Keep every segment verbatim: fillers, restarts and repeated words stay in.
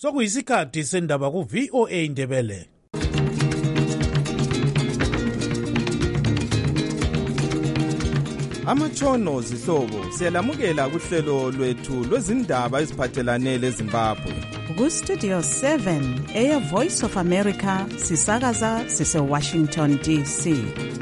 sokuyisikhathi sendaba ku V O A Ndebele. Amatshono zihlobo siyalamukela kuhlelo lwethu lwezindaba eziphathelane leZimbabwe. Ku Studio seven eya Voice of America sisakaza sise Washington D C.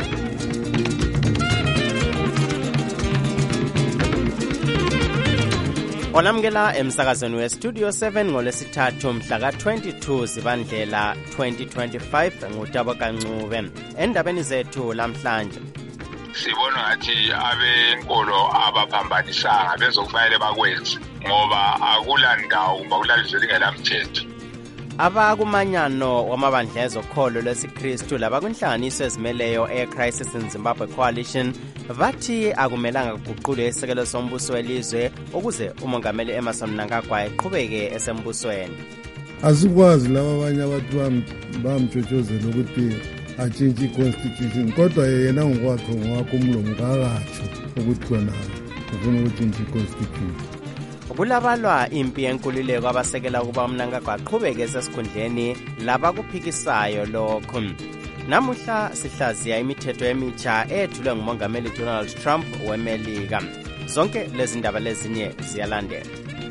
Olamukela emsakazweni we Studio seven ngolesithathu mhla ka twenty-two Zibandlela twenty twenty-five ngutabo kancube. Endabeni zethu lamhlanje sibona ngathi abenkolo abaphambanisanga bezokufanele bakwenze ngoba akulandawo kumbe akulalizwe lingelamthetho. Abakumanyano wamabandla ezokholo lwesiKristu labakunhlanganiso ezimeleyo e-Crisis in Zimbabwe Coalition bathi akumelanga kuguqulwe isekelo sombuso welizwe ukuze umongameli Emmerson Mnangagwa eqhubeke esembusweni. Asikwazi laba abanye abantu bamtshotshozela ukuthi atshintshe i-constitution kodwa yena ngokwakhe ngokwakhe umlomo kakatsho ukuthi khona ufuna ukutshintsha i-constitution. Kulabalwa impi yenkululeko abasekela ukuba uMnangagwa aqhubeke esesikhundleni labakuphikisayo lokho. Namuhla sihlaziya imithetho emitsha ethulwe ngumongameli Donald Trump weMelika. Zonke lezi ndaba lezinye ziyalandela.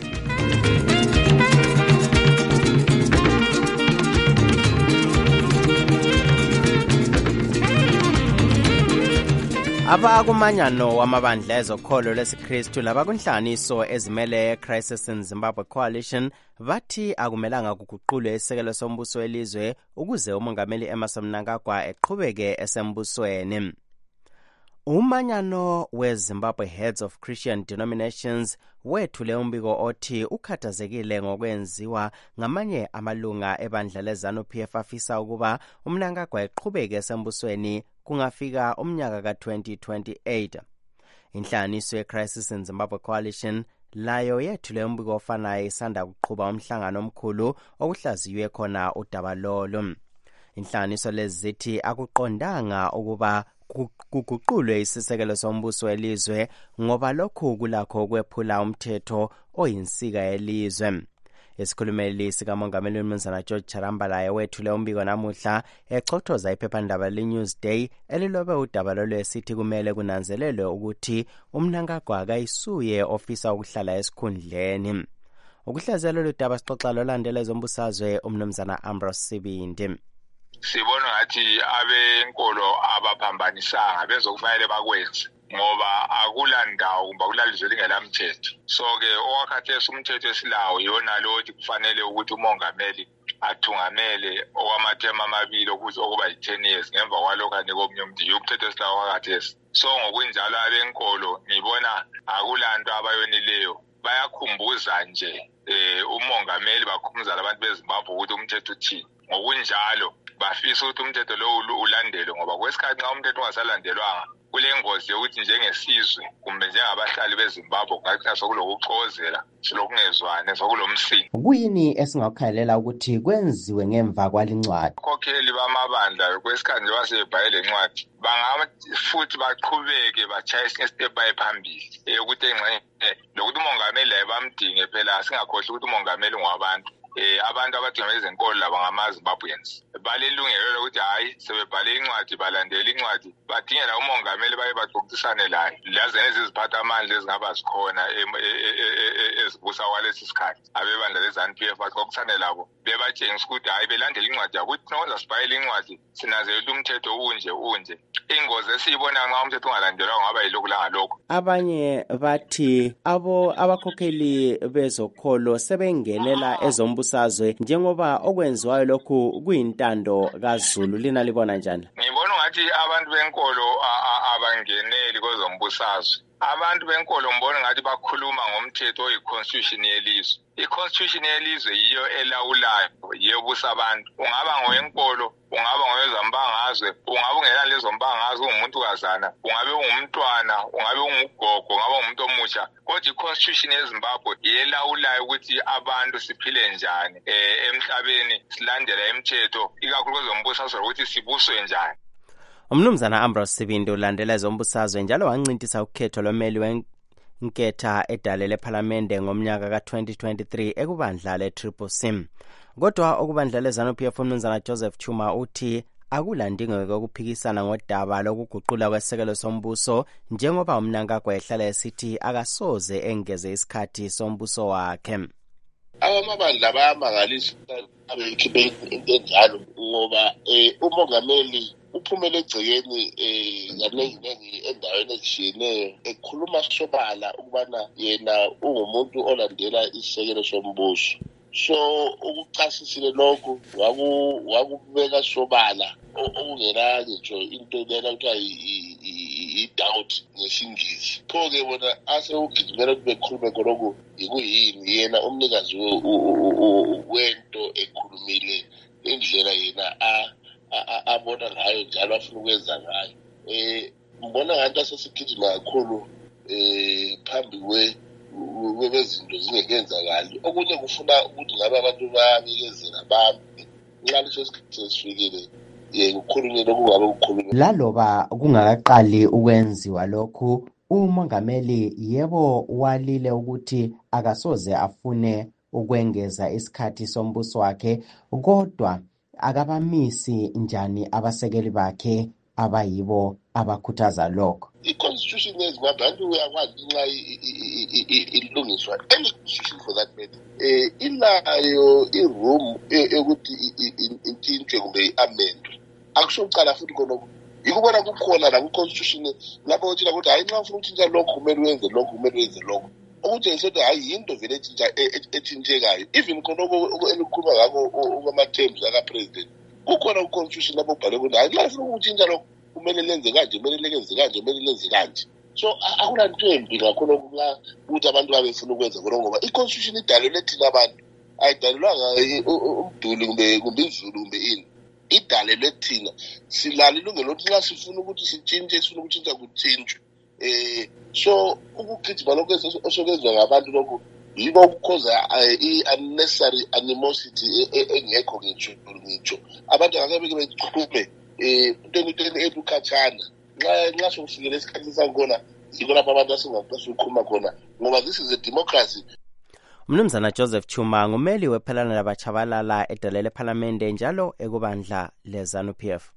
Abakumanyano wamabandla ezokholo lesiKristu labakunhlanganiso ezimele Crisis in Zimbabwe Coalition bathi akumelanga kuguqulwe isekelo sombuso welizwe ukuze umongameli Emmerson Mnangagwa eqhubeke esembusweni. Umanyano weZimbabwe Heads of Christian Denominations wethule umbiko othi ukhathazekile ngokwenziwa ngamanye amalunga ebandla leZANU-P F afisa ukuba uMnangagwa eqhubeke esembusweni kungafika umnyaka ka twenty twenty-eight. Inhlanganiso ye-Crisis in Zimbabwe Coalition layo yethule umbiko ofanayo isanda kuqhuba umhlangano omkhulu okuhlaziywe khona udaba lolo. Inhlanganiso lezithi akuqondanga ukuba kuguqulwe isisekelo sombuso welizwe ngoba lokhu kulakho ukwephula umthetho oyinsika yelizwe. Isikhulumeli sikamongameli uMnumzana George Charambala wethule umbiko namuhla echothoza iphephandaba leNewsday elilobe udaba lolwesithi kumele kunanzelelwe ukuthi uMnangagwa akayisuye ofisa ukuhlala esikhundleni. Ukuhlaziyela lolu daba sixoxa lolandela ezombusazwe uMnumzana Ambrose Sibindi. Sibona ngathi abenkolo abaphambanisanga bezokufanele bakwenze ngoba akulandawo kumbe akulalizwe lingelamthetho. So ke owakhathesi umthetho esilawo yona lothi kufanele ukuthi umongameli athungamele okwamathema amabili ukuthi okuba yi-ten years ngemva kwalokho anika omunye umuntu umthetho esilawo wakhathesi. So ngokunjalo abenkolo ngibona akulanto abayonileyo bayakhumbuza nje eh umongameli bakhumbuza abantu beZimbabwe ukuthi umthetho uthini. Ngokunjalo bafisa ukuthi umthetho lo ulandelwe ngoba kwesikhathi nxa umthetho ungasalandelwanga kulengozi yokuthi njengesizwe kumbe njengabahlali beZimbabwe kungathi sokulokuxokozela silokungezwane sokulomsindo. Kuyini esingakukhalela ukuthi kwenziwe ngemva kwalincwadi? Abakhokheli bamabandla kwesikhathi nje basebhayile incwadi bangaba futhi baqhubeke bachaye isinye step bayiphambili ukuthi engxe lokuthi umongameli ayebamdinge phela singakhohle ukuthi umongameli ngwabantu. Eh abantu abadinga izenkolo laba ngamaZimbabweans balelungelo lokuthi hayi sebebhale incwadi balandela incwadi badingela umongameli baye baxoxisane laye laze neziziphatha amandla ezingaba zikhona ezibusa kwalesi sikhathi abebandla leZANU-P F baxoxisane labo bebatshengisa ukuthi hayi belandela incwadi yabo ukuthi noma sibhayile incwadi sinazelela umthetho unje unje. Ingozi esiyibona nxa umthetho ungalandelwa ngaba yilokhu langalokho. Abanye bathi abo abakhokheli bezokholo sebengenela ezombusazwe njengoba okwenziwayo lokhu kuyintando kaZulu. Lina libona njani? Ngibona ngathi abantu benkolo abangeneli kwezombusazwe. Abantu benkolo mbona ngathi bakhuluma ngomthetho oyi-constitution yelizwe. I-constitution yelizwe yiyo elawulayo, yiyo busa abantu. Ungaba ngowenkolo, ungaba ngowezambangazwe, ungaba ungela lezo mbangazwe ungumuntu kazana, ungabe ungumntwana, ungabe ungugogo, ungaba ngumuntu omutsha. Kodwa i-constitution yeZimbabwe yelawulayo ukuthi abantu siphile njani eh emhlabeni silandela imithetho ikakhulu kwezombusazwe ukuthi sibuswe njani. Umnumzana Ambrose Sibindi ulandela ezombusazwe njalo wancintisa ukhetho lomeli Nketha edalele ephalamende ngomnyaka ka twenty twenty-three ekubandla le-Triple C. Kodwa okubandla le-ZANU-P F uMnumzana Joseph Chuma uthi akulandingeko ukuphikisana ngodaba lokuguqula kwesekelo sombuso njengoba uMnangagwa ehlala esithi akasoze engeze isikhathi sombuso wakhe. Abamabandla bayamangalisa abekhiphe into enjalo ngoba umongameli uphumele egcekeni kaningi endaweni ezishiyeneyo ekhuluma sobala ukubana yena ungumuntu olandela isekelo sombuso. So ukuchasisile lokho wakubeka sobala okungena ngisho into lena kuthiwa i-doubt ngesingisi. Pho-ke bona ase ugijimela ukuthi bekhulume khonokho yikuyini yena umnikazi wento ekhulumile indlela yena abona ngayo njalo afuna ukwenza ngayo. Eh mbona ngathi asesigijima kakhulu eh phambi kwe webezinto zingekenzakali. Okunye kufuna ukuthi ngabe abantu bayabikezela bami nxa leso sikhathi sesifikile ye ukukhulunywa lokungabe ukukhulunywa laloba kungakaqali ukwenziwa lokhu. Umongameli yebo walile ukuthi akasoze afune ukwengeza isikhathi sombuso wakhe, kodwa akabamisi njani abasekeli bakhe abayibo abakhuthaza lokho. I-constitution yeZimbabwe abantu uyakwazi nxa ilungiswa any constitution for that matter eh ilayo i-room ukuthi intshintshwe kumbe i-amendwe. Akusho uqala futhi khona yikubona kukhona la ku-constitution lapho uthina ukuthi hayi nxa ufuna ukutshintsha lokho kumele wenze lokho kumele wenze lokho. Ukutshengisa ukuthi hayi yinto vele etshintshekayo. Even khonoko elikhuluma ngakho kwama-terms aka-president kukhona ku-constitution lapho ubhale ukuthi hayi nxa ufuna ukutshintsha lokho kumele lenze kanje kumele lenze kanje kumele lenze kanje. So akulanto embi ngakhona ukuthi abantu babefuna ukwenza khona ngoba i-constitution idalelwe thina abantu ayidalelwanga umduli kumbe kumbe izulu kumbe ini. Idalelwe thina silala ilungelo lokuthi nxa sifuna ukuthi sitshintshe sifuna ukutshintsha kutshintshwe. Eh so ukugijima lokho osokwenzwa ngabantu lokho yiko ukukhoza i-unnecessary animosity engekho ngitsho ngitsho. Abantu akabeke beqhume eh into edukhathana nxa nxa sokufikela esikhathini sankhona yiko lapho abantu asingaqasukhuma khona ngoba this is a democracy. Mnumzana Joseph Chuma ngumeli wephelana labachabalala edalele ephalamende njalo ekubandla le-ZANU-P F.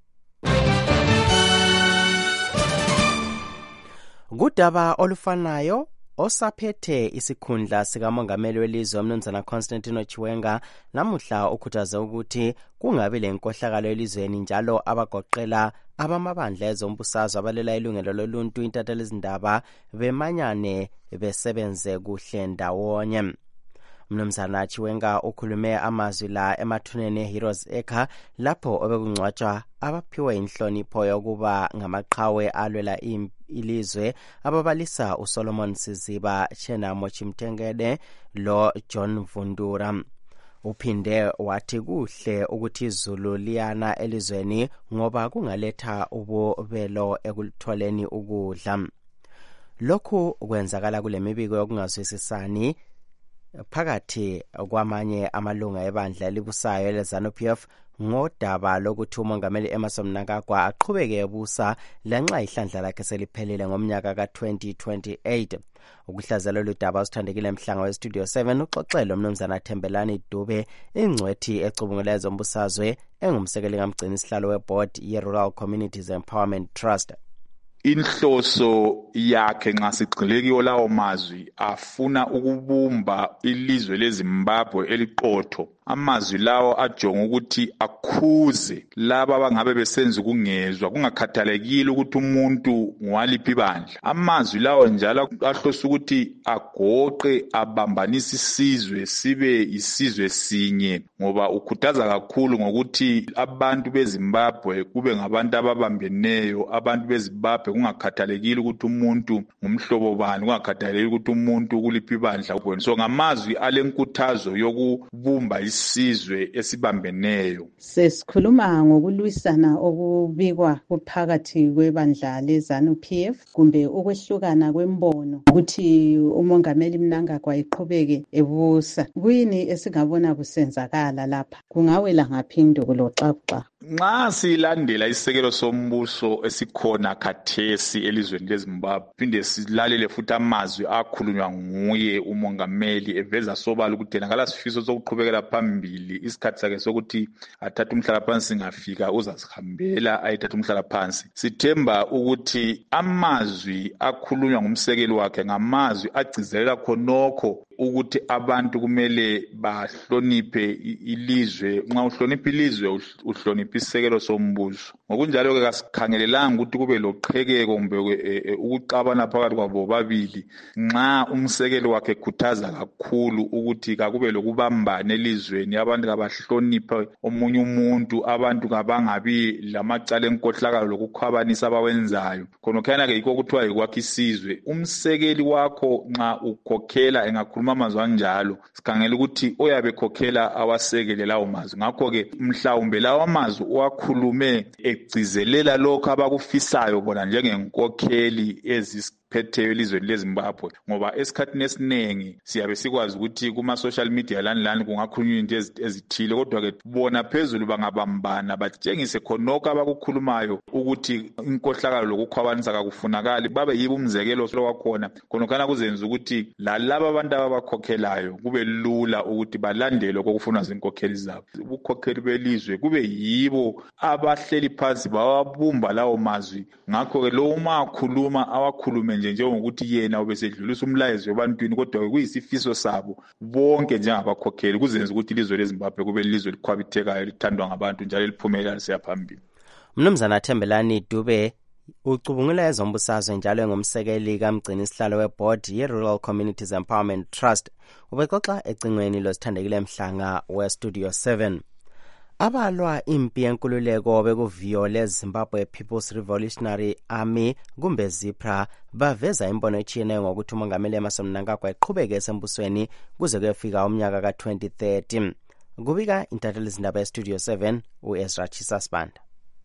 Kudaba olufanayo osaphethe isikhundla sikamongameli welizwe uMnumzana Constantino Chiwenga namuhla ukhuthaze ukuthi kungabi lenkohlakalo elizweni njalo abagoqela abamabandla ezombusazwe abalela ilungelo loluntu intatheli izindaba bemanyane besebenze kuhle ndawonye. Mnumzana Chiwenga ukhulume amazwi la emathuneni eHeroes Acre lapho obekungcwatshwa abaphiwe inhlonipho yokuba ngamaqhawe alwela ilizwe ababalisa uSolomon Siziba, Chenamo Chimtengede lo John Vundura. Uphinde wathi kuhle ukuthi izulu liyana elizweni ngoba kungaletha ububelo ekutholeni ukudla. Lokhu kwenzakala kule mibiko yokungazwisisani phakathi kwamanye amalunga ebandla elibusayo le-ZANU-P F ngodaba lokuthi umongameli Emmerson Mnangagwa aqhubeke ebusa lanxa ihlandla lakhe seliphelile ngomnyaka ka twenty twenty-eight. Ukuhlazela lolu daba usithandekile emhlanga we-Studio seven uxoxelo Mnumzana Thembelani Dube, ingcwethi ecubungula ezombusazwe engumsekeli kamgcini isihlalo weboard ye-Rural Communities Empowerment Trust. Inhloso yakhe nxa sigxilekiyo lawo mazwi afuna ukubumba ilizwe leZimbabwe eliqotho. Amazwi lawo ajonga ukuthi akhuze laba abangabe besenza ukungezwa kungakhathalekile ukuthi umuntu ngwaliphi bandla. Amazwi lawo njalo ahlosa ukuthi agoqe abambanisa isizwe sibe isizwe sinye ngoba ukhuthaza kakhulu ngokuthi abantu beZimbabwe kube ngabantu ababambeneyo. Abantu beZimbabwe kungakhathalekile ukuthi umuntu ngumhlobo bani, kungakhathalekile ukuthi umuntu kuliphi bandla. So ngamazwi alenkuthazo yokubumba isizwe esibambeneyo. Sesikhuluma ngokulwisana okubikwa kuphakathi kwebandla le-ZANU-P F kumbe ukwehlukana kwembono ukuthi umongameli Mnangagwa iqhubeke ebusa. Kuyini esingabona kusenzakala lapha? Kungawela ngaphi induku loxaxa? nxa silandela isisekelo sombuso esikhona khathesi elizweni leZimbabwe phinde silalele futhi amazwi akhulunywa nguye umongameli eveza sobala ukuthi yena ngalasifiso sokuqhubekela phambili isikhathi sakhe sokuthi athathe umhlalaphansi singafika uzasihambela ayithathe umhlalaphansi. Sithemba ukuthi amazwi akhulunywa ngumsekeli wakhe ngamazwi agcizelela khonokho ukuthi abantu kumele bahloniphe ilizwe. Nxa uhlonipha ilizwe uhlonipha isisekelo sombuso. Ngokunjalo ke kasikhangelelanga ukuthi kube loqhekeko kumbe ukuxabana phakathi kwabo babili nxa umsekeli wakhe ekhuthaza kakhulu ukuthi kakube lokubambana elizweni, abantu kabahloniphe omunye umuntu, abantu kabangabi lamacala enkohlakalo lokukhwabanisa abawenzayo. Khonokhana ke yikho kuthiwa yikwakha isizwe. Umsekeli wakho nxa ukhokhela engakhuluma amazwi anjalo sikhangela ukuthi oyabe ekhokhela awasekele lawo mazwi. Ngakho ke mhlawumbe lawo amazwi owakhulume egcizelela lokho abakufisayo bona njengenkokheli eziphetheyo elizweni leZimbabwe, ngoba esikhathini esiningi siyabe sikwazi ukuthi kuma social media lani lani kungakhulunywa into ezithile, kodwa ke bona phezulu bangabambana batshengise khonokho abakukhulumayo ukuthi inkohlakalo lokukhwabanisa kakufunakali, babe yibo umzekelo lokwakhona khonokhana kuzenza ukuthi lalabo abantu abakhokhelayo kube lula ukuthi balandele okufunwa zinkokheli zabo. Ubukhokheli belizwe kube yibo abahleli phansi bawabumba lawo mazwi. Ngakho ke lo uma akhuluma awakhulume nje njengokuthi yena ubesedlulisa umlayezo ebantwini, kodwa kuyisifiso sabo bonke njengabakhokheli kuzenza ukuthi ilizwe leZimbabwe kube ilizwe elikhwabithekayo lithandwa ngabantu njalo liphumelela lisiya phambili. Mnumzana Thembelani Dube ucubungula ezombusazwe njalo engumsekeli kamgcini sihlalo weboard ye-Rural Communities Empowerment Trust ubexoxa ecingweni losithandekile Mhlanga we-Studio seven. Abalwa impi yenkululeko bekuviyo leZimbabwe People's Revolutionary Army kumbe ZIPRA baveza imbono etshiyeneyo ngokuthi umongameli Emmerson Mnangagwa eqhubeke esembusweni kuze kuyefika umnyaka ka twenty thirty. Kubika intatheli zindaba ye-Studio seven u-Ezra Chisasbanda.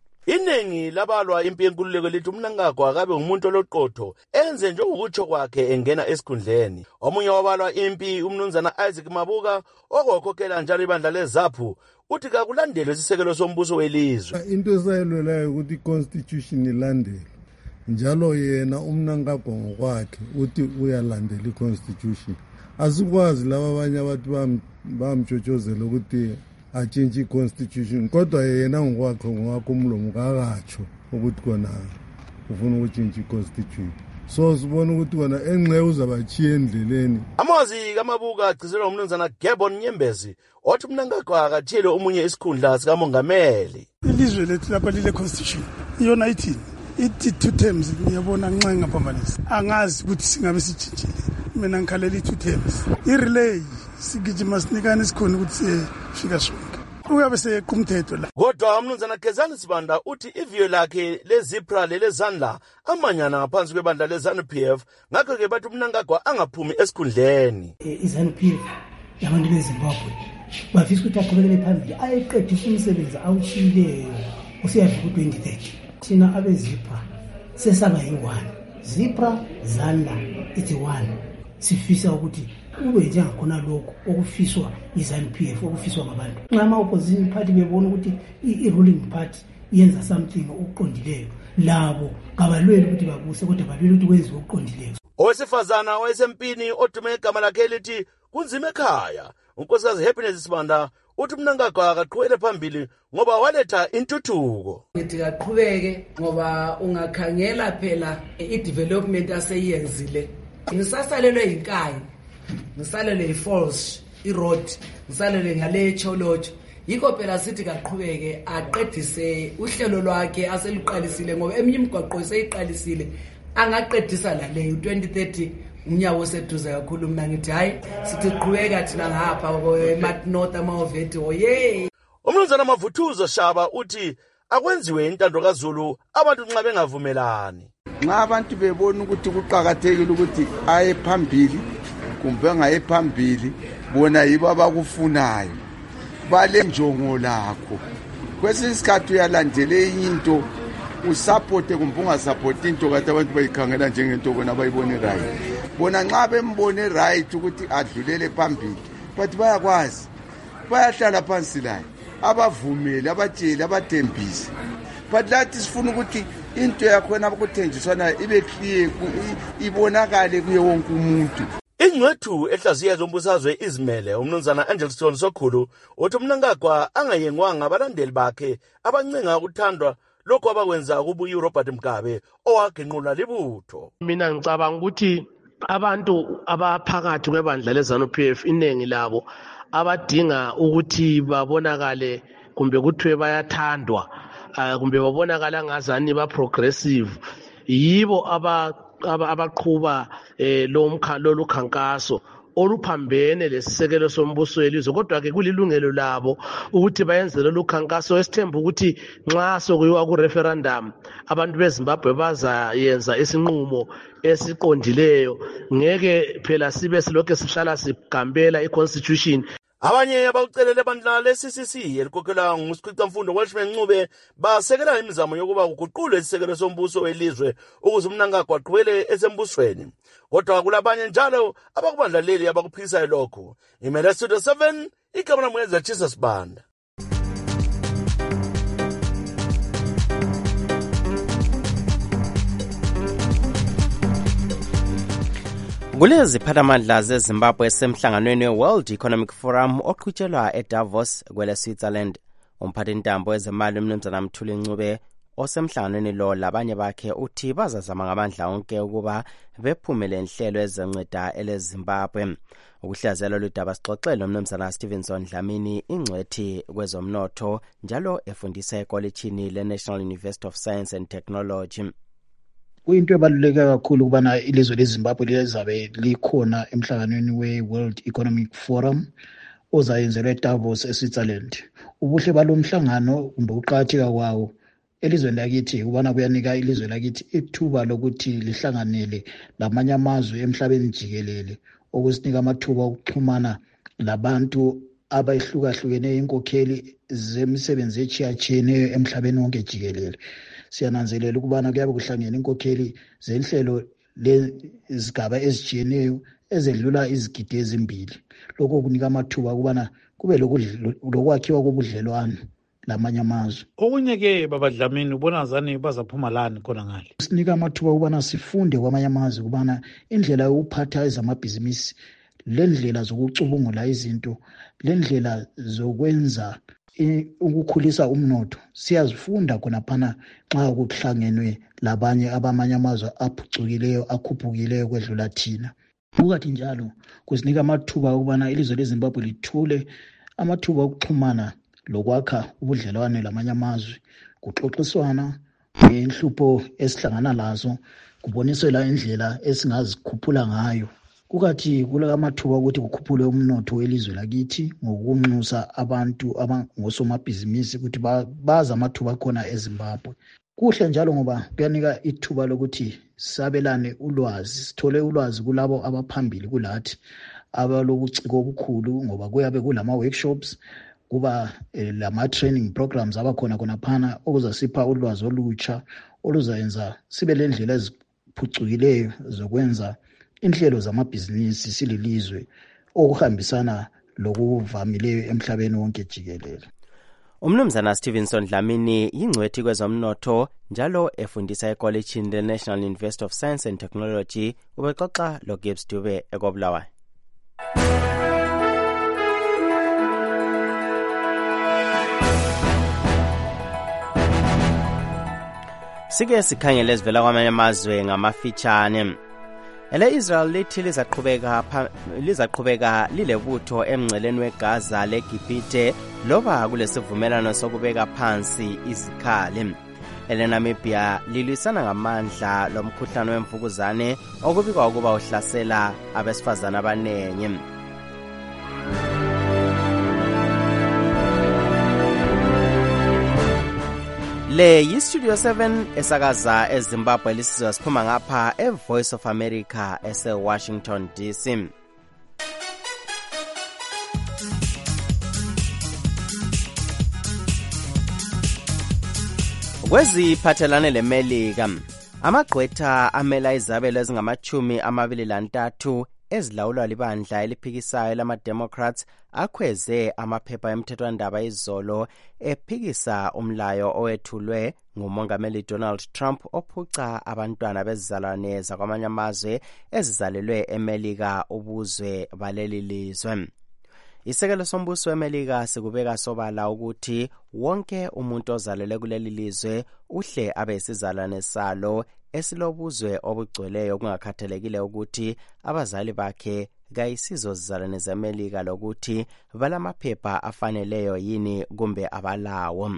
Iningi labalwa impi yenkululeko lithi uMnangagwa akabe ngumuntu oloqotho enze njengokutsho kwakhe engena esikhundleni. Omunye wabalwa impi umnumzana Isaac Mabuka okukhokhela njalo ibandla leZAPU uthi kakulandelwe isisekelo sombuso welizwe. Into esayelwelayo ukuthi i-constitution ilandelwe njalo yena uMnangagwa ngokwakhe uthi uyalandela i-constitution. Asikwazi laba abanye abantu bamtshotshozela ukuthi atshintshe i-constitution, kodwa yena ngokwakhe ngokwakhe umlomo kakatsho ukuthi kona ufuna ukutshintsha i-constitution. So sibona ukuthi kona enxe uzabachiya endleleni. Amazwi kaMabuka agcizelwa umnumzana Gebon Nyembezi othi uMnangagwa akathile omunye isikhundla sikamongameli. Ilizwe lethu lapha lile constitution iyona ithini ithi two terms. Ngiyabona nxa ngaphambanisa angazi ukuthi singabe sitshintshile. Mina ngikhalela two terms. I-relay sigijima sinikana isikhona ukuthi sifika sonke uyabe sequmthetho la. Kodwa umnumzana Kezani Sibanda uthi iviyo lakhe leZIPRA lelezandla amanyana ngaphansi kwebandla leZANU-P F, ngakho ke bathi uMnangagwa angaphumi esikhundleni. iZANU-P F yabantu beZimbabwe bafisa ukuthi aqhubekele phambili ayeqedisa umsebenzi awutshileyo usiyafika ku twenty thirty. Thina abeZIPRA sesaba yi-one, ZIPRA ZANLA ithi one. Sifisa ukuthi kube njengakhona lokho okufiswa iZANU-P F okufiswa ngabantu. Nxa ama-opposition party bebona ukuthi i-ruling party yenza something okuqondileyo labo kabalweli ukuthi babuse kodwa balweli ukuthi kwenziwe okuqondileyo. Owesifazana owayesempini odume igama lakhe lithi kunzima ekhaya unkosikazi Happiness Sibanda uthi uMnangagwa akaqhubele phambili ngoba waletha intuthuko. Ngithi kaqhubeke ngoba ungakhangela phela i-development aseyenzile. Ngisasalelwe yinkaya, ngisalelwe yi-falls, i-road, ngisalelwe ngale cholocho. Yikho phela sithi kaqhubeke aqedise uhlelo lwakhe aseliqalisile ngoba eminye imigwaqo seyiqalisile angaqedisa la leyo twenty thirty unyawo seduze kakhulu. Mina ngithi hayi sithi qhubeka thina ngapha eMat North amaoveti oye. Umnumzana Mavuthuzo Shaba uthi akwenziwe intando kaZulu abantu nxa bengavumelani. Nxa abantu bebona ukuthi kuqhakathekile ukuthi aye phambili kumbe ngaye phambili bona yibo abakufunayo bale njongo lakho. Kwesinye isikhathi uyalandela into usupport kumbe ungasupport into kathi abantu bayikhangela njengento bona bayibone right. Bona nxa bembone right ukuthi adlulele phambili but bayakwazi bayahlala phansi la abavumeli abatsheli abathembisi but lathi sifuna ukuthi into yakhona abakuthenjiswana ibe clear ibonakale kuye wonke umuntu. Ingcwethu ehlaziya zombusazwe izimele umnumzana Angelson Sokhulu uthi umnankagwa angayengwanga abalandeli bakhe abancenga ukuthandwa lokho abakwenza kubuye uRobert Mugabe owagenqula libutho. Mina ngicabanga ukuthi abantu abaphakathi kwebandla leZANU-P F inengi labo abadinga ukuthi babonakale kumbe kuthiwe bayathandwa kumbe babonakala ngazani ba progressive yibo aba abaqhuba lo mkhalo lokhankaso oluphambene lesisekelo sombuso welizwe kodwa ke kulilungelo labo ukuthi bayenze lo khankaso esithemba ukuthi nxa sokuyiwa ku referendum abantu beZimbabwe bazayenza isinqumo esiqondileyo ngeke phela sibe silokho sihlala sigambela iconstitution. Abanye abawucelele bandla le-C C C elikhokelwa nguSikhwica Mfundo Welshman Ncube basekela imizamo yokuba kuguqulwe isisekelo sombuso welizwe ukuze umnankagwa aqhubele esembusweni. Kodwa kulabanye njalo abakubandlaleli abakuphikisayo lokho. Imele Studio seven ikamera mweza Jesus Banda. Kulezi phathamandla zeZimbabwe esemhlanganweni we-World Economic Forum oqhutshelwa eDavos kwele Switzerland. Umphathintambo wezemali umnumzana Mthuli Ncube osemhlanganweni lo labanye bakhe uthi bazazama ngamandla onke ukuba bephumele inhlelo ezenceda eleZimbabwe. Ukuhlazela ludaba sixoxele umnumzana Stevenson Dlamini ingcwethi kwezomnotho njalo efundisa ekolejini le-National University of Science and Technology. Kuyinto ebaluleke kakhulu ukubana ilizwe leZimbabwe lizabe likhona emhlanganweni we-World Economic Forum ozayenzelwa eDavos eSwitzerland. Ubuhle balomhlangano kumbe uqhatheka kwawo elizweni lakithi ukubana kuyanika ilizwe lakithi ithuba lokuthi lihlanganele lamanye amazwe emhlabeni jikelele okusinika amathuba okuxhumana labantu abayihlukahlukene inkokheli zemisebenzi echiyachiyeneyo emhlabeni wonke jikelele. Siyananzelela ukubana kuyabe kuhlangene inkokheli zenhlelo lezigaba ezijiyeneyo ezedlula izigidi ezimbili. Lokho kunika amathuba ukubana kube lokwakhiwa kobudlelwano lamanye amazwe. Okunye ke baba Dlamini ubona zani bazaphuma lani khona ngale. Sinika amathuba ukubana sifunde kwamanye amazwe ukubana indlela yokuphatha ezamabhizinisi, lendlela zokucubungula izinto, lendlela zokwenza ukukhulisa umnotho siyazifunda khona phana nxa kuhlangenwe labanye abamanye amazwe aphucukileyo akhuphukileyo kwedlula thina. Bukathi njalo kusinika amathuba ukubana ilizwe leZimbabwe lithule amathuba okuxhumana lokwakha ubudlelwane lamanye amazwe, kuxoxiswana ngenhlupho esihlangana lazo, kubonisela indlela esingazikhuphula ngayo. Kukathi kula amathuba ukuthi kukhuphule umnotho welizwe lakithi ngokunxusa abantu abangosomabhizinisi ukuthi baza amathuba khona eZimbabwe. Kuhle njalo ngoba kuyanika ithuba lokuthi sabelane ulwazi, sithole ulwazi kulabo abaphambili kulathi abalobuciko obukhulu ngoba kuyabe kulama workshops, kuba eh, lama training programs abakhona khona phana okuzasipha ulwazi olutsha oluzayenza sibe lendlela eziphucukileyo zokwenza inhlelo zamabhizinisi sililizwe okuhambisana lokuvamileyo emhlabeni wonke jikelele. Umnumzana Stevenson Dlamini yingcwethi kwezomnotho njalo efundisa ekolejini le-National University of Science and Technology ubexoxa loGibbs Dube ekobulawayo. Sike sikhangele ezivela kwamanye amazwe ngamafitshane. Ele Israel lithi lizaqhubeka lizaqhubeka lilebutho emngceleni weGaza leGibhite loba kulesivumelano sokubeka phansi izikhali. Ele Namibia lilwisana ngamandla lomkhuhlane wemvukuzane okubikwa ukuba uhlasela abesifazana abanengi. Le yi Studio seven esakaza eZimbabwe lisizwa siphuma ngapha eVoice of America ese Washington D C. Kweziphathelane leMelika, amagqwetha amela izabelo ezingamachumi amabili lantathu ezilawulwa libandla eliphikisayo lama-Democrats akhweze amaphepha emthethwandaba izolo ephikisa umlayo owethulwe ngumongameli Donald Trump ophuca abantwana bezizalwane zakwamanye amazwe ezizalelwe eMelika ubuzwe baleli lizwe. Isekelo sombuso weMelika sikubeka sobala ukuthi wonke umuntu ozalelwe kuleli lizwe uhle abe isizalwane salo esilobuzwe obugcweleyo kungakhathalekile ukuthi abazali bakhe kayisizo zizalwane zeMelika lokuthi balamaphepha afaneleyo yini kumbe abalawo.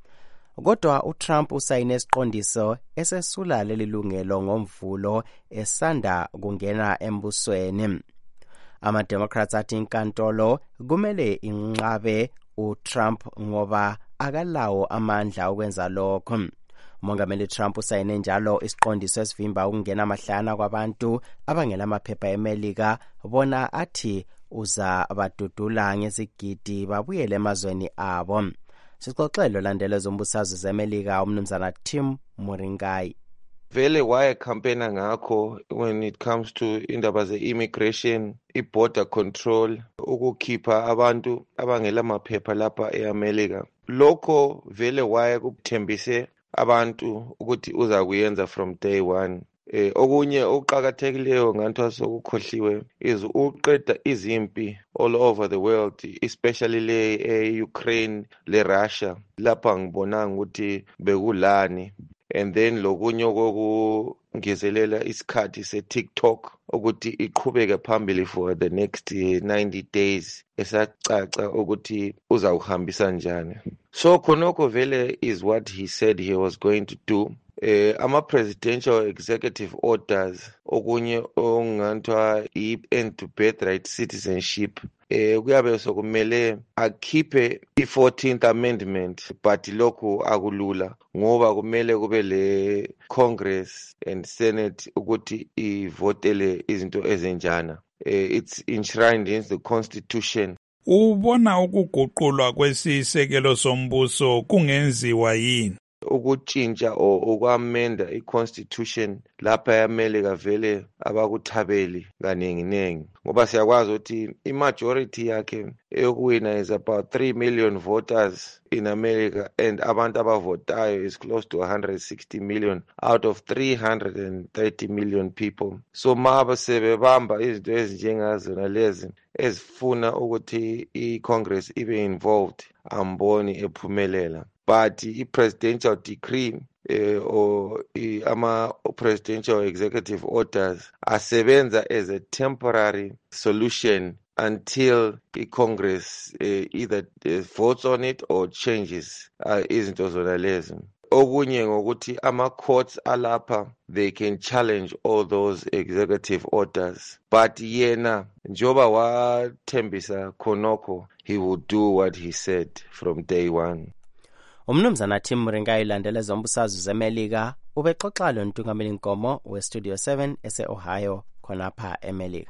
Kodwa uTrump usayine isiqondiso esesula leli lungelo ngomvulo esanda kungena embusweni. Ama-Democrats athi inkantolo kumele inqabe uTrump ngoba akalawo amandla okwenza lokho. Umongameli Trump usayine njalo isiqondiso esivimba ukungena amahlana kwabantu abangelamaphepha eMelika bona athi uza badudula ngezigidi babuyele emazweni abo. Sixoxelo landele zombusazwe zeMelika umnumzana Tim Moringai. Vele waye campaigna ngakho when it comes to indaba ze-immigration, i-border control, ukukhipha abantu abangelamaphepha lapha eAmelika. Lokho vele waye kuthembise abantu ukuthi uza kuyenza from day one. Eh, okunye okuqhakathekileyo nganto sokukhohliwe is uqeda izimpi all over the world, especially le e-Ukraine le Russia, lapha ngibona ukuthi bekulani. And then lokunye kokungezelela isikhathi se-TikTok ukuthi iqhubeke phambili for the next ninety days esacaca ukuthi uzawuhambisa njani. So khonokho vele is what he said he was going to do. Eh, ama-presidential executive orders okunye ongantwa i-end to birthright citizenship eh kuyabe sokumele akhiphe i-fourteenth amendment, but lokhu akulula ngoba kumele kube le Congress and Senate ukuthi ivotele izinto ezenjana. Eh, it's enshrined in the Constitution. Ubona ukuguqulwa kwesisekelo sombuso kungenziwa yini? Ukutshintsha o ukwamenda i-Constitution lapha eAmelika vele abakuthabeli kaningi-nengi ngoba siyakwazi ukuthi i-majority yakhe eyokuwina is about three million voters in America, and abantu abavotayo is close to one hundred sixty million out of three hundred thirty million people. So maba sebebamba izinto ezinjengazona lezi ezifuna ukuthi i-Congress ibe involved, amboni ephumelela. But i-presidential decree eh, or ama-presidential executive orders asebenza as a temporary solution until i-Congress uh, either uh, votes on it or changes uh, izinto zona lezi. Okunye ngokuthi ama-courts alapha, they can challenge all those executive orders. But yena, njoba wathembisa khonokho, he will do what he said from day one. Umnumzana Tim Moringai ilandele zombusazwe zeMelika ubexoxa lo ntungameli Nkomo we-Studio seven ese-Ohio khonapha eMelika.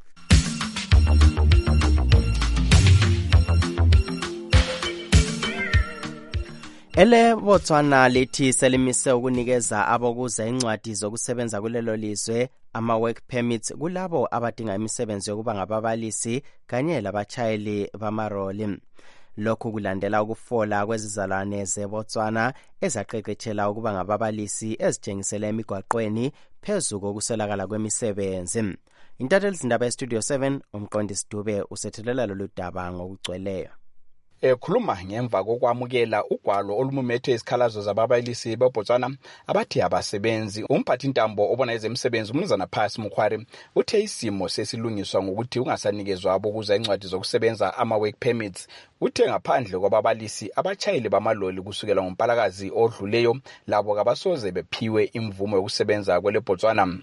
Ele Botswana lithi selimise ukunikeza abokuza incwadi zokusebenza kulelo lizwe ama-work permits kulabo abadinga imisebenzi yokuba ngababalisi kanye labatshayeli bamaroli. Lokhu kulandela ukufola kwezizalwane zeBotswana ezaqeqetshela ukuba ngababalisi ezitshengisela emigwaqweni phezu kokuswelakala kwemisebenzi. Intatheli zindaba eStudio seven umqondisi Dube usethelela lolu daba ngokugcweleyo. Ekhuluma ngemva kokwamukela ugwalo olumumethwe isikhalazo zababalisi beBotswana abathi abasebenzi, umphathi intambo obona ezemisebenzi umnumzana Phasi Mukhwari uthe isimo sesilungiswa ngokuthi ungasanikezwa abokuza incwadi zokusebenza ama-work permits. Uthe ngaphandle kwababalisi abachayeli bamaloli kusukela ngompalakazi odluleyo labo kabasoze bephiwe imvumo yokusebenza kwele Botswana.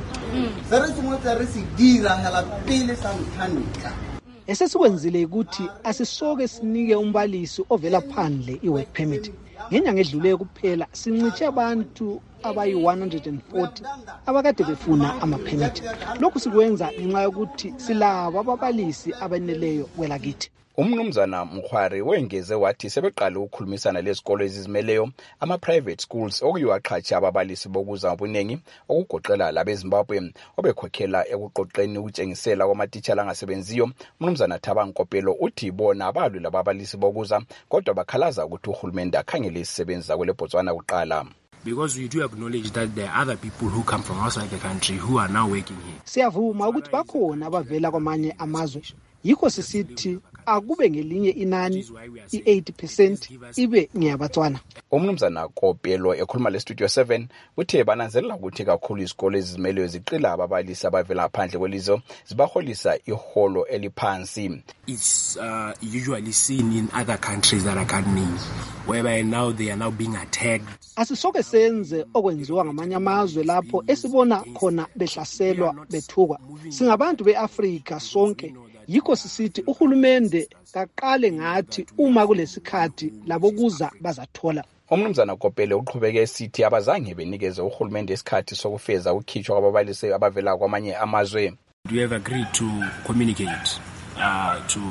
Esesikwenzile ukuthi asisoke sinike umbalisi ovela phandle i-work permit. Ngenyanga edluleyo kuphela sinciche abantu abayi one hundred forty abakade befuna ama-permit. Lokhu sikwenza ngenxa yokuthi silabo ababalisi abaneleyo kwelakithi. Umnumzana Mkhwari wengeze wathi sebeqala ukukhulumisana lezikolo ezizimeleyo ama-private schools okuyiwaqhatsha ababalisi bokuza ngobuningi okugoqela labeZimbabwe obekhokhela ekuqoqeni ukutshengisela kwamatitshala angasebenziyo. Umnumzana Thaba Nkopelo uthi bona abalwi lababalisi bokuza kodwa bakhalaza ukuthi uhulumende akhangele isisebenzi zakwele Botswana kuqala. Because we do acknowledge that there are other people who come from outside the country who are now working here. Siyavuma ukuthi bakhona abavela kwamanye amazwe. Yikho sisithi akube ngelinye inani i-eighty percent ibe ngiyabatswana. Umnumzana Kopelo ekhuluma le Studio seven uthe bananzelela ukuthi kakhulu izikole ezizimeleyo ziqila ababalisi abavela phandle kwelizwe zibaholisa iholo eliphansi. It's uh, usually seen in other countries that I can't name, whereby now they are now being attacked. Asisoke senze okwenziwa ngamanye amazwe lapho esibona khona behlaselwa bethukwa. Singabantu beAfrika sonke. Yikho sisithi uhulumende kaqale ngathi uma kulesikhathi labo kuza bazathola. Umnumzana Kopele uqhubeke esithi abazange benikeze uhulumende isikhathi sokufeza ukukhitshwa kwababalisi abavela kwamanye amazwe. We have agreed to communicate uh, to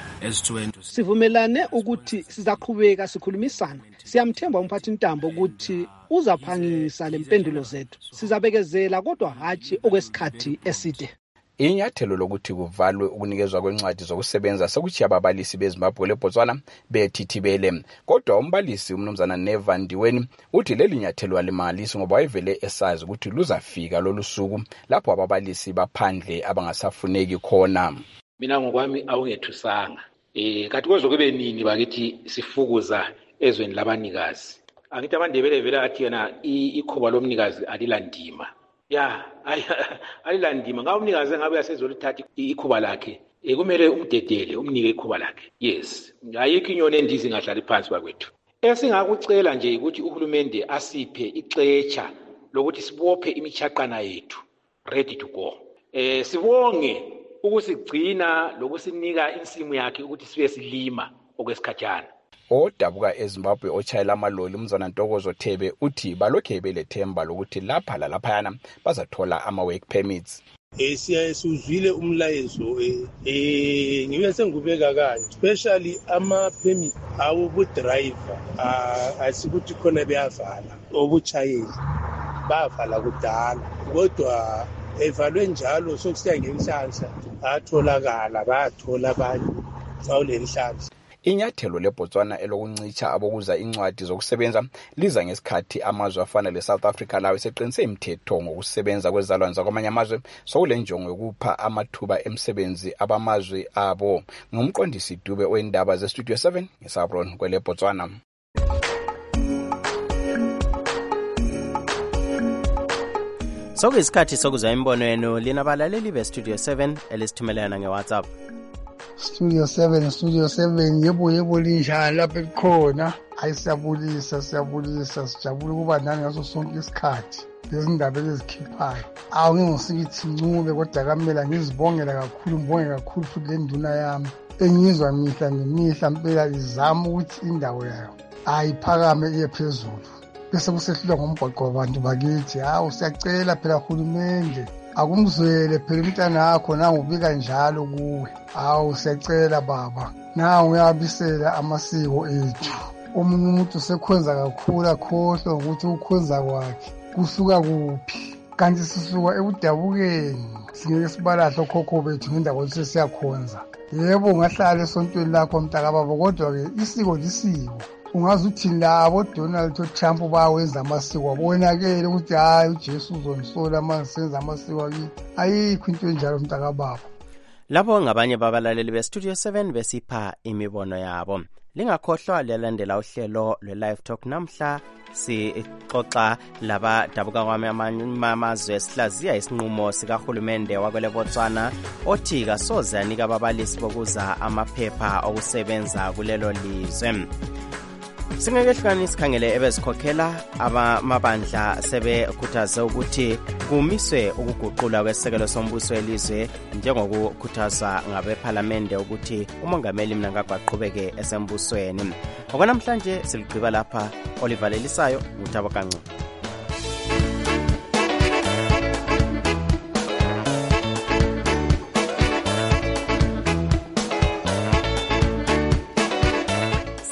S two N. Sivumelane ukuthi sizaqhubeka sikhulumisana. Siyamthemba umphathi Ntambo ukuthi uzaphangisa lempendulo zethu. Sizabekezela kodwa hathi okwesikhathi eside. Inyathelo lokuthi kuvalwe ukunikezwa kwencwadi zokusebenza sekuthi ababalisi beZimbabwe leBotswana bethithibele. Kodwa umbalisi umnumzana Neva Ndiweni uthi leli nyathelo alimalisi ngoba wayevele esazi ukuthi luzafika lolu suku lapho ababalisi baphandle abangasafuneki khona. Mina ngokwami awungethusanga. Eh kathi kwezokube nini bakithi sifukuza ezweni labanikazi. Angithi abandebele vela athi yena ikhoba lomnikazi alilandima. Ya, ayilandima ngabe umnikazi ngabe yasezolithatha ikhuba lakhe ekumele umdedele umnike ikhuba lakhe. Yes, ayikho inyoni endizi ngahlala phansi bakwethu. Esingakucela nje ukuthi uhulumende asiphe ixetsha lokuthi sibophe imichaqana yethu ready to go. Eh sibonge ukusigcina lokusinika insimu yakhe ukuthi sibe silima okwesikhatshana. Odabuka eZimbabwe ochayela amaloli umzana Ntokozo Thebe uthi balokhe belethemba lokuthi lapha la laphayana bazathola ama work permits. Eh siyasuzwile umlayezo eh ngibe sengubeka kanje especially ama permit awu bu driver asikuthi khona beyavala obuchayeli bavala kudala kodwa evalwe njalo sokusiya ngenhlanhla atholakala bathola abantu bawulenhlanhla. Inyathelo leBotswana elokuncicha abokuza incwadi zokusebenza liza ngesikhathi amazwe afana leSouth Africa lawo seqinise imithetho ngokusebenza kwezalwane zakwamanye amazwe sokule njongo yokupha amathuba emsebenzi abamazwe abo. Ngumqondisi Dube oindaba ze Studio seven ngeSabron kwele Botswana. Sokuyisikhathi sokuza imbono yenu linabalaleli be Studio seven elisithumelana ngeWhatsApp. Studio seven, Studio seven, yebo yebo linjani lapha ekhona. Hayi siyabulisa, siyabulisa, sijabule kuba nani ngaso sonke isikhathi. Lezi ndaba ezikhiphayo. Awu ngingosikithi ncube kodwa kamela ngizibongela kakhulu, ngibonge kakhulu futhi le nduna yami. Engizwa mihla nemihla impela izama ukuthi indawo yayo ayiphakame iye phezulu. Bese kusehlulwa ngomgwaqo wabantu bakithi. Hawu siyacela phela uhulumende akumzwele phela umntana wakho na ubika njalo kuwe. Awu siyacela baba na uyabisela amasiko ethu. Omunye umuntu sekhonza kakhulu akhohlwa ukuthi ukhonza kwakhe kusuka kuphi kanti sisuka ebudabukeni singeke sibalahla okhokho bethu ngendawo ukuthi siyakhonza. Yebo ngahlala esontweni lakho mntaka baba kodwa ke isiko lisiko. Ungazi uthi labo Donald Trump bawenza amasiko abonakele ukuthi hayi uJesu uzongisola manje senza amasiko akithi. Ayikho into enjalo mntaka baba. Lapho ngabanye babalaleli be Studio seven besipha imibono yabo. Lingakhohlwa liyalandela uhlelo lwe-Live Talk namhla sixoxa laba dabuka kwamanye amazwe sihlaziya isinqumo sikahulumende wakwele Botswana othi kasoze anika ababalisi bokuza amaphepha okusebenza kulelo lizwe. Singekehlukani sikhangele ebezikhokhela abamabandla sebekhuthaze ukuthi kumiswe ukuguqulwa kwesekelo sombuso elizwe njengokukhuthaza ngabeParliament ukuthi umongameli Mnangagwa aqhubeke esembusweni. Okwanamhlanje siligqiba lapha. Oliver Lelisayo uThabo Kancu.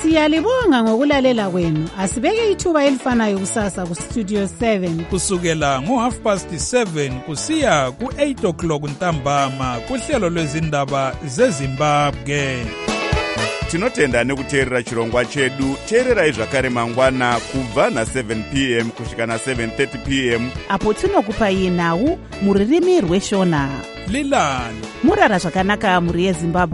Siyalibonga ngokulalela kwenu. Asibeke ithuba elifanayo kusasa ku Studio seven. Kusukela ngo half past seven kusiya ku eight o'clock ntambama kuhlelo lwezindaba zeZimbabwe. Tinotenda nekuteerera chirongwa chedu. Teererai zvakare mangwana kubva na seven p m kusvika na seven thirty p m apo tinokupai nhau muririmi rweshona. Lilani Murara zvakanaka muri yeZimbabwe.